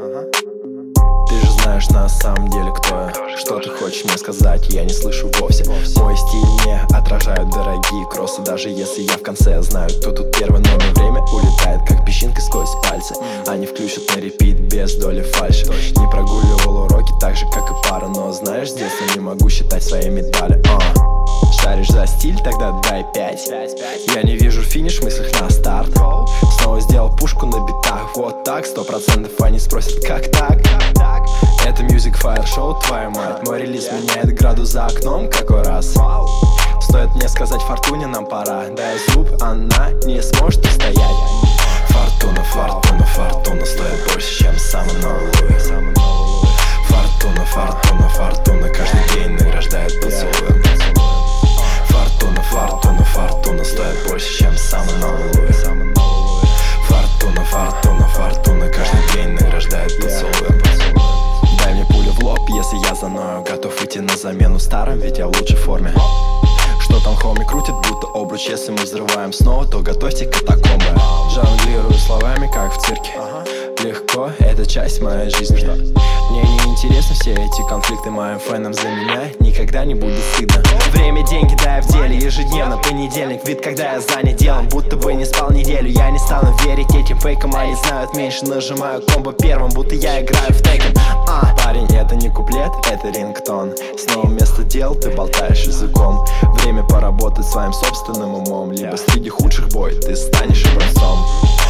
Ты же знаешь на самом деле, кто я. Что ты хочешь мне сказать, я не слышу вовсе. Мой стиль не отражают дорогие кроссы. Даже если я в конце знаю, кто тут первый, но на время улетает, как песчинка сквозь пальцы. Они включат на репит без доли фальши. Не прогуливал уроки так же, как и пара, но знаешь, с детства не могу считать свои медали. Шаришь за стиль, тогда дай 5. Я не вижу финиш в мыслях на старт. Снова сделал пушку на битах. Вот так, 100% они спросят, как так? Это Music Fire Show, твою мать. Мой релиз меняет градус за окном, какой раз. Стоит мне сказать фортуне, нам пора. Дай зуб, она не сможет устоять. Фортуна, фортуна, фортуна стоит больше, чем самый новый Луи. Фортуна, фортуна, фортуна каждый день награждает поцелуем. Фортуна, фортуна, фортуна стоит больше, чем самый новый Луи. Фортуна, фортуна, фортуна каждый день награждает поцелуем. Дай мне пулю в лоб, если я заною. Готов идти на замену старым, ведь я в лучшей форме. Что там хоми крутит, будто обруч. Если мы взрываем снова, то готовьте катакомбы. Жонглирую словами, как в цирке. Легко, это часть моей жизни. Мне не интересны все эти конфликты. Моим фэнам за меня никогда не будет стыдно. Время, деньги, да, я в деле ежедневно. Понедельник, вид, когда я занят делом. Будто бы не спал неделю. Я не стану верить этим фейкам. Они знают меньше, нажимаю комбо первым, будто я играю в Tekken. Парень, это не куплет, это рингтон. Снова вместо дел ты болтаешь языком. Время поработать своим собственным умом. Либо среди худших бой ты станешь образцом.